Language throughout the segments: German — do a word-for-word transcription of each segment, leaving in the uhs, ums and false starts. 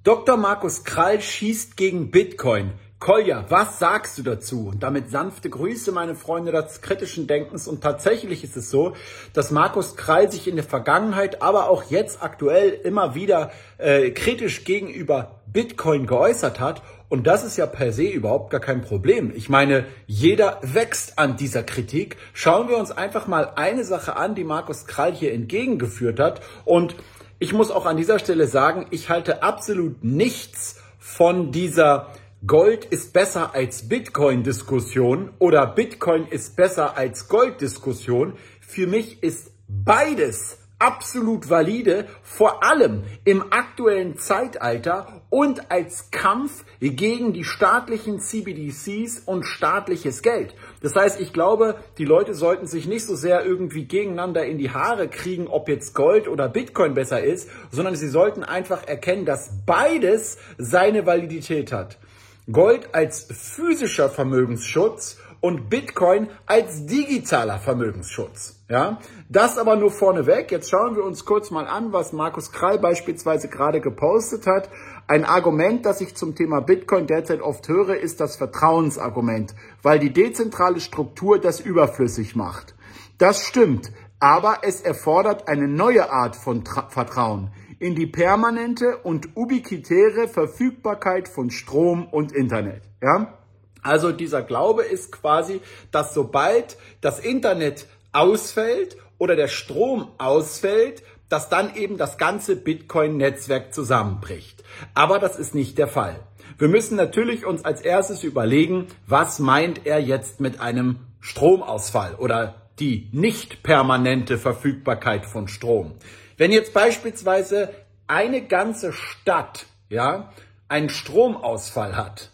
Doktor Markus Krall schießt gegen Bitcoin. Kolja, was sagst du dazu? Und damit sanfte Grüße, meine Freunde des kritischen Denkens. Und tatsächlich ist es so, dass Markus Krall sich in der Vergangenheit, aber auch jetzt aktuell immer wieder äh, kritisch gegenüber Bitcoin geäußert hat. Und das ist ja per se überhaupt gar kein Problem. Ich meine, jeder wächst an dieser Kritik. Schauen wir uns einfach mal eine Sache an, die Markus Krall hier entgegengeführt hat. Und ich muss auch an dieser Stelle sagen, ich halte absolut nichts von dieser Gold ist besser als Bitcoin-Diskussion oder Bitcoin ist besser als Gold-Diskussion. Für mich ist beides absolut valide, vor allem im aktuellen Zeitalter und als Kampf gegen die staatlichen C B D Cs und staatliches Geld. Das heißt, ich glaube, die Leute sollten sich nicht so sehr irgendwie gegeneinander in die Haare kriegen, ob jetzt Gold oder Bitcoin besser ist, sondern sie sollten einfach erkennen, dass beides seine Validität hat. Gold als physischer Vermögensschutz und Bitcoin als digitaler Vermögensschutz. Ja, das aber nur vorneweg. Jetzt schauen wir uns kurz mal an, was Markus Krall beispielsweise gerade gepostet hat. Ein Argument, das ich zum Thema Bitcoin derzeit oft höre, ist das Vertrauensargument, weil die dezentrale Struktur das überflüssig macht. Das stimmt, aber es erfordert eine neue Art von Tra- Vertrauen in die permanente und ubiquitäre Verfügbarkeit von Strom und Internet. Ja? Also dieser Glaube ist quasi, dass sobald das Internet ausfällt oder der Strom ausfällt, dass dann eben das ganze Bitcoin-Netzwerk zusammenbricht. Aber das ist nicht der Fall. Wir müssen natürlich uns als erstes überlegen, was meint er jetzt mit einem Stromausfall oder die nicht permanente Verfügbarkeit von Strom. Wenn jetzt beispielsweise eine ganze Stadt, ja, einen Stromausfall hat,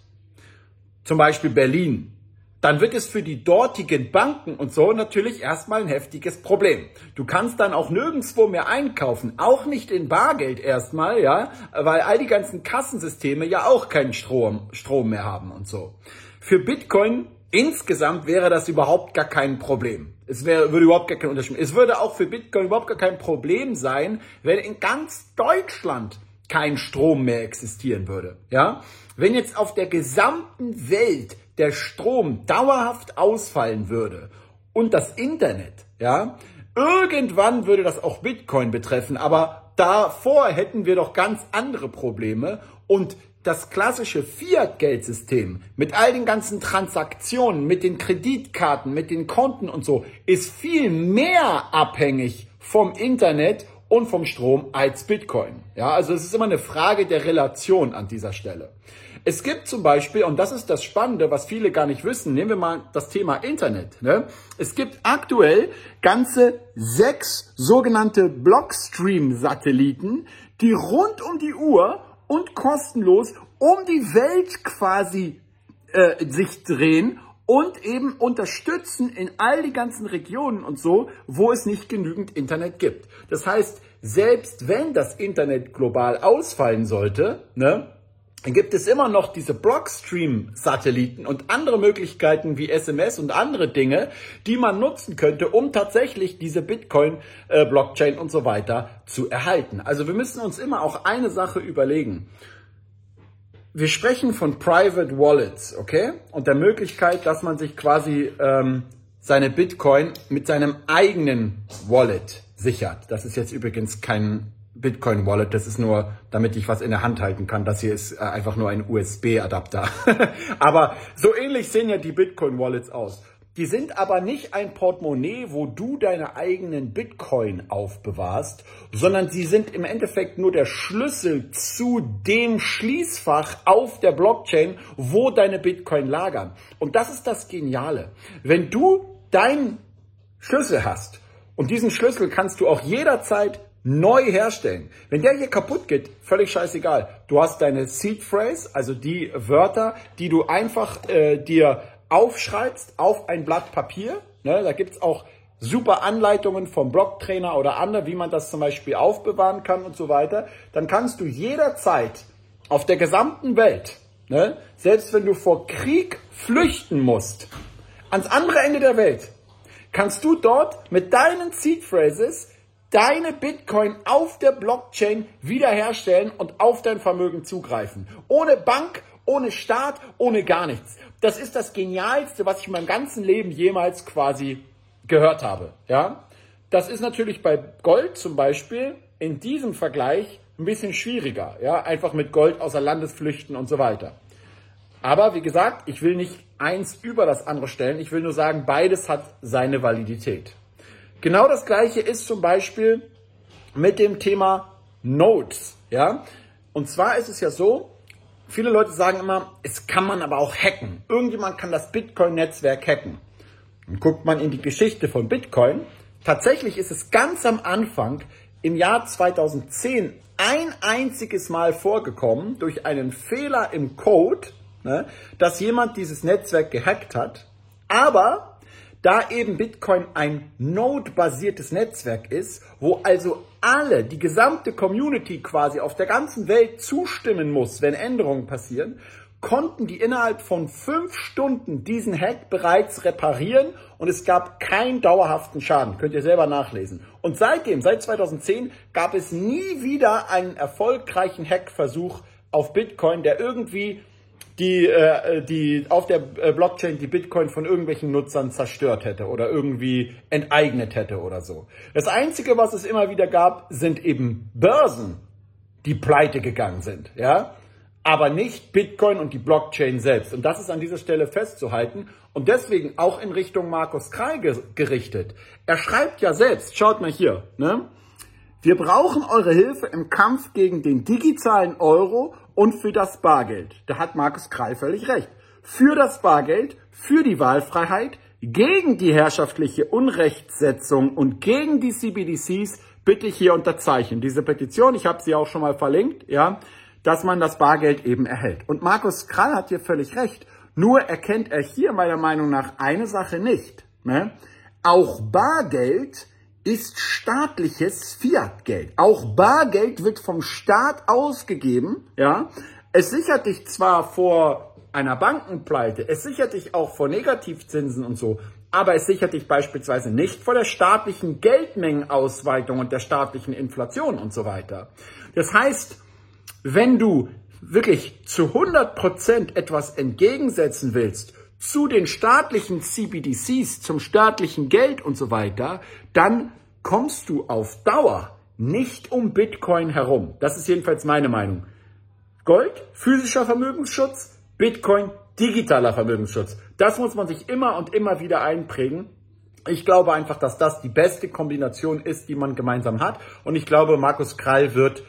zum Beispiel Berlin, dann wird es für die dortigen Banken und so natürlich erstmal ein heftiges Problem. Du kannst dann auch nirgendwo mehr einkaufen, auch nicht in Bargeld erstmal, ja, weil all die ganzen Kassensysteme ja auch keinen Strom, Strom mehr haben und so. Für Bitcoin insgesamt wäre das überhaupt gar kein Problem. Es wäre, würde überhaupt gar kein Unterschied. Es würde auch für Bitcoin überhaupt gar kein Problem sein, wenn in ganz Deutschland kein Strom mehr existieren würde. Ja? Wenn jetzt auf der gesamten Welt der Strom dauerhaft ausfallen würde und das Internet, ja, irgendwann würde das auch Bitcoin betreffen, aber davor hätten wir doch ganz andere Probleme und das klassische Fiat-Geldsystem mit all den ganzen Transaktionen, mit den Kreditkarten, mit den Konten und so, ist viel mehr abhängig vom Internet und vom Strom als Bitcoin. Ja, also es ist immer eine Frage der Relation an dieser Stelle. Es gibt zum Beispiel, und das ist das Spannende, was viele gar nicht wissen, nehmen wir mal das Thema Internet. Ne? Es gibt aktuell ganze sechs sogenannte Blockstream-Satelliten, die rund um die Uhr und kostenlos um die Welt quasi äh, sich drehen und eben unterstützen in all die ganzen Regionen und so, wo es nicht genügend Internet gibt. Das heißt, selbst wenn das Internet global ausfallen sollte, ne, dann gibt es immer noch diese Blockstream-Satelliten und andere Möglichkeiten wie S M S und andere Dinge, die man nutzen könnte, um tatsächlich diese Bitcoin-Blockchain und so weiter zu erhalten. Also wir müssen uns immer auch eine Sache überlegen. Wir sprechen von Private Wallets, okay? Und der Möglichkeit, dass man sich quasi ähm, seine Bitcoin mit seinem eigenen Wallet sichert. Das ist jetzt übrigens kein Bitcoin-Wallet, das ist nur, damit ich was in der Hand halten kann. Das hier ist äh, einfach nur ein U S B-Adapter. Aber so ähnlich sehen ja die Bitcoin-Wallets aus. Die sind aber nicht ein Portemonnaie, wo du deine eigenen Bitcoin aufbewahrst, sondern sie sind im Endeffekt nur der Schlüssel zu dem Schließfach auf der Blockchain, wo deine Bitcoin lagern. Und das ist das Geniale. Wenn du deinen Schlüssel hast und diesen Schlüssel kannst du auch jederzeit neu herstellen. Wenn der hier kaputt geht, völlig scheißegal. Du hast deine Seed Phrase, also die Wörter, die du einfach äh, dir aufschreibst auf ein Blatt Papier. Ne, da gibt's auch super Anleitungen vom Blocktrainer oder andere, wie man das zum Beispiel aufbewahren kann und so weiter. Dann kannst du jederzeit auf der gesamten Welt, ne, selbst wenn du vor Krieg flüchten musst, ans andere Ende der Welt, kannst du dort mit deinen Seed Phrases deine Bitcoin auf der Blockchain wiederherstellen und auf dein Vermögen zugreifen. Ohne Bank, ohne Staat, ohne gar nichts. Das ist das Genialste, was ich in meinem ganzen Leben jemals quasi gehört habe. Ja? Das ist natürlich bei Gold zum Beispiel in diesem Vergleich ein bisschen schwieriger. Ja? Einfach mit Gold außer Landes flüchten und so weiter. Aber wie gesagt, ich will nicht eins über das andere stellen. Ich will nur sagen, beides hat seine Validität. Genau das Gleiche ist zum Beispiel mit dem Thema Nodes. Ja? Und zwar ist es ja so, viele Leute sagen immer, es kann man aber auch hacken. Irgendjemand kann das Bitcoin-Netzwerk hacken. Und guckt man in die Geschichte von Bitcoin, tatsächlich ist es ganz am Anfang im Jahr zweitausendzehn ein einziges Mal vorgekommen, durch einen Fehler im Code, ne, dass jemand dieses Netzwerk gehackt hat. Aber da eben Bitcoin ein Node-basiertes Netzwerk ist, wo also alle, die gesamte Community quasi auf der ganzen Welt zustimmen muss, wenn Änderungen passieren, konnten die innerhalb von fünf Stunden diesen Hack bereits reparieren und es gab keinen dauerhaften Schaden. Könnt ihr selber nachlesen. Und seitdem, seit zweitausendzehn, gab es nie wieder einen erfolgreichen Hackversuch auf Bitcoin, der irgendwie die, äh, die auf der Blockchain die Bitcoin von irgendwelchen Nutzern zerstört hätte oder irgendwie enteignet hätte oder so. Das Einzige, was es immer wieder gab, sind eben Börsen, die pleite gegangen sind, ja, aber nicht Bitcoin und die Blockchain selbst. Und das ist an dieser Stelle festzuhalten und deswegen auch in Richtung Markus Krall gerichtet. Er schreibt ja selbst, schaut mal hier, ne? Wir brauchen eure Hilfe im Kampf gegen den digitalen Euro und für das Bargeld. Da hat Markus Krall völlig recht. Für das Bargeld, für die Wahlfreiheit, gegen die herrschaftliche Unrechtssetzung und gegen die C B D Cs bitte ich hier unterzeichnen. Diese Petition, ich habe sie auch schon mal verlinkt, ja, dass man das Bargeld eben erhält. Und Markus Krall hat hier völlig recht. Nur erkennt er hier meiner Meinung nach eine Sache nicht. Ne? Auch Bargeld ist staatliches Fiatgeld. Auch Bargeld wird vom Staat ausgegeben. Ja? Es sichert dich zwar vor einer Bankenpleite, es sichert dich auch vor Negativzinsen und so, aber es sichert dich beispielsweise nicht vor der staatlichen Geldmengenausweitung und der staatlichen Inflation und so weiter. Das heißt, wenn du wirklich zu hundert Prozent etwas entgegensetzen willst zu den staatlichen C B D Cs, zum staatlichen Geld und so weiter, dann kommst du auf Dauer nicht um Bitcoin herum. Das ist jedenfalls meine Meinung. Gold, physischer Vermögensschutz, Bitcoin, digitaler Vermögensschutz. Das muss man sich immer und immer wieder einprägen. Ich glaube einfach, dass das die beste Kombination ist, die man gemeinsam hat. Und ich glaube, Markus Krall wird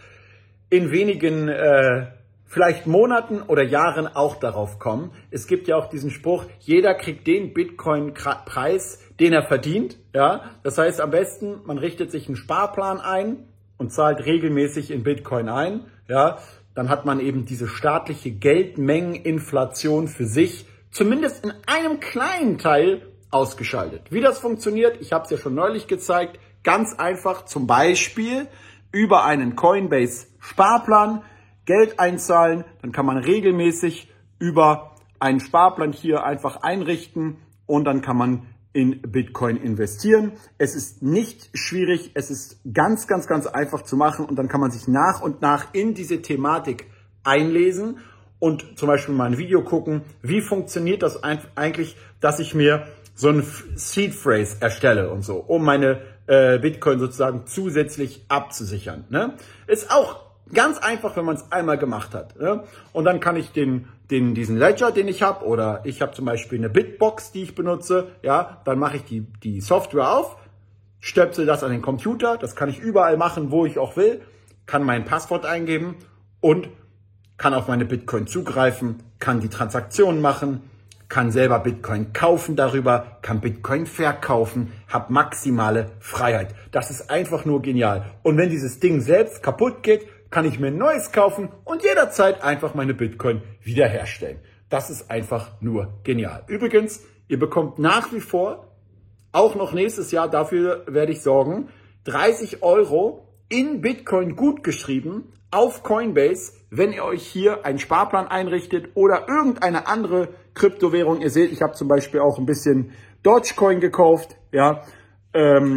in wenigen äh, vielleicht Monaten oder Jahren auch darauf kommen. Es gibt ja auch diesen Spruch, jeder kriegt den Bitcoin-Preis, den er verdient. Ja? Das heißt, am besten, man richtet sich einen Sparplan ein und zahlt regelmäßig in Bitcoin ein. Ja? Dann hat man eben diese staatliche Geldmengeninflation für sich, zumindest in einem kleinen Teil, ausgeschaltet. Wie das funktioniert, ich habe es ja schon neulich gezeigt, ganz einfach, zum Beispiel über einen Coinbase-Sparplan Geld einzahlen, dann kann man regelmäßig über einen Sparplan hier einfach einrichten und dann kann man in Bitcoin investieren. Es ist nicht schwierig, es ist ganz, ganz, ganz einfach zu machen und dann kann man sich nach und nach in diese Thematik einlesen und zum Beispiel mal ein Video gucken, wie funktioniert das eigentlich, dass ich mir so ein Seed Phrase erstelle und so, um meine äh, Bitcoin sozusagen zusätzlich abzusichern. Ne? Ist auch ganz einfach, wenn man es einmal gemacht hat. Ne? Und dann kann ich den, den, diesen Ledger, den ich habe, oder ich habe zum Beispiel eine Bitbox, die ich benutze, ja, dann mache ich die, die Software auf, stöpsel das an den Computer, das kann ich überall machen, wo ich auch will, kann mein Passwort eingeben und kann auf meine Bitcoin zugreifen, kann die Transaktionen machen, kann selber Bitcoin kaufen darüber, kann Bitcoin verkaufen, habe maximale Freiheit. Das ist einfach nur genial. Und wenn dieses Ding selbst kaputt geht, kann ich mir ein neues kaufen und jederzeit einfach meine Bitcoin wiederherstellen. Das ist einfach nur genial. Übrigens, ihr bekommt nach wie vor, auch noch nächstes Jahr, dafür werde ich sorgen, dreißig Euro in Bitcoin gutgeschrieben auf Coinbase, wenn ihr euch hier einen Sparplan einrichtet oder irgendeine andere Kryptowährung. Ihr seht, ich habe zum Beispiel auch ein bisschen Dogecoin gekauft, ja, ähm,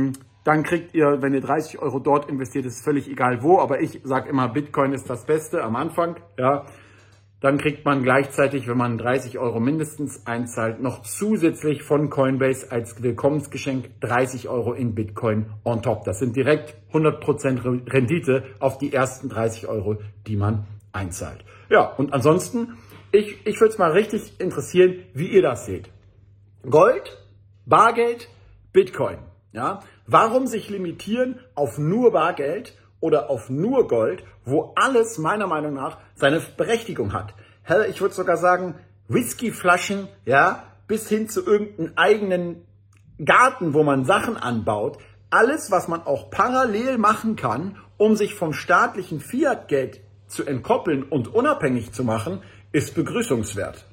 dann kriegt ihr, wenn ihr dreißig Euro dort investiert, ist völlig egal wo, aber ich sage immer, Bitcoin ist das Beste am Anfang, ja. Dann kriegt man gleichzeitig, wenn man dreißig Euro mindestens einzahlt, noch zusätzlich von Coinbase als Willkommensgeschenk dreißig Euro in Bitcoin on top. Das sind direkt hundert Prozent Rendite auf die ersten dreißig Euro, die man einzahlt. Ja, und ansonsten, ich, ich würde es mal richtig interessieren, wie ihr das seht. Gold, Bargeld, Bitcoin. Ja? Warum sich limitieren auf nur Bargeld oder auf nur Gold, wo alles meiner Meinung nach seine Berechtigung hat? Hell, ich würde sogar sagen, Whiskyflaschen, ja, bis hin zu irgendeinem eigenen Garten, wo man Sachen anbaut. Alles, was man auch parallel machen kann, um sich vom staatlichen Fiat-Geld zu entkoppeln und unabhängig zu machen, ist begrüßungswert.